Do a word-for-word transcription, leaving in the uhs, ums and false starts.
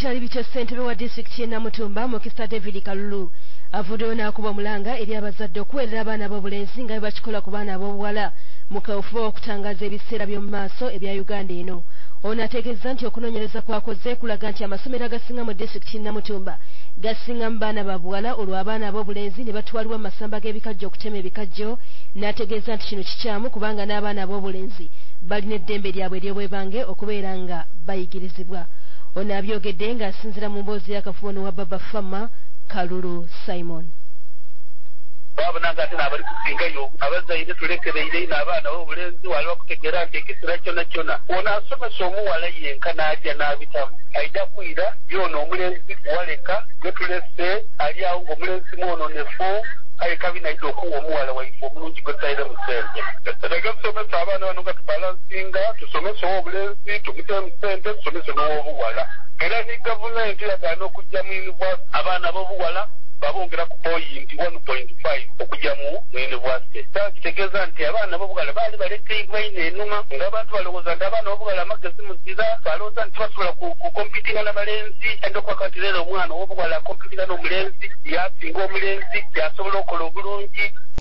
bikyali bityo ssentebe wa disitulikiti y'e Namutumba Mukisa David Kalulu avuddeyo n'akuba omulanga eri abazadde okuweerera abaana b'obulenzi nga bwe bakikola ku baana ab'obuwala mu kaweefube w'okutangaaza ebiseera by'omu maaso ebya Uganda eno. Ono ategeeza nti okunoonyereza kwakoze kulaga nti amasomero agasinga mu disitulikiti y'e Namutumba gasingamu baana ba buwala olwo abaana ab'obulenzi ne batwalibwa mu masamba g'ebikajjo okutema ebikajjo. N'ategeeza nti kino kikyamu kubanga n'abaana ab'obulenzi balina eddembe lyabwe ery'obwebange okubeera nga bayigirizibwa. Ono abyogedde ng'asinziira mu mboozi y'akafubo wa Baba Fama Kalulu Simon. Babonanga ate n'abali kusingayo abazzaire tulekereire n'abaana b'obulenzi wali bakutegeera nti ekisira kyonna kyonna ono asomesa omuwala yenka n'ajja n'abitamu aida kwira yono omulenzi kuwaleka ne tulese ali awo ng'omulenzi mwononefu aye kabinaidde okuwa omuwala waife omulungi gwetaire mu ssente. Tege tusomesa abaana bano nga tubalansinga tusomese ow'obulenzi tumute mu ssente tusomese n'ow'obuwala. Era ne gavumenti yagaana okujja mu yunivasite abaana b'obuwala babongera ku point one point five okujja mu yunivasite. Kitegeeza nti abaana b'obuwala baali balekeibwa ino enuma ng'abantu balowooza nti abaana b'obuwala amagezi muzira balowooza nti basobola kukompitinga n'abalenzi endokwaka nti leero omwana ow'obuwala akompitinga n'omulenzi yasinga omulenzi yasobola okukola obulungi.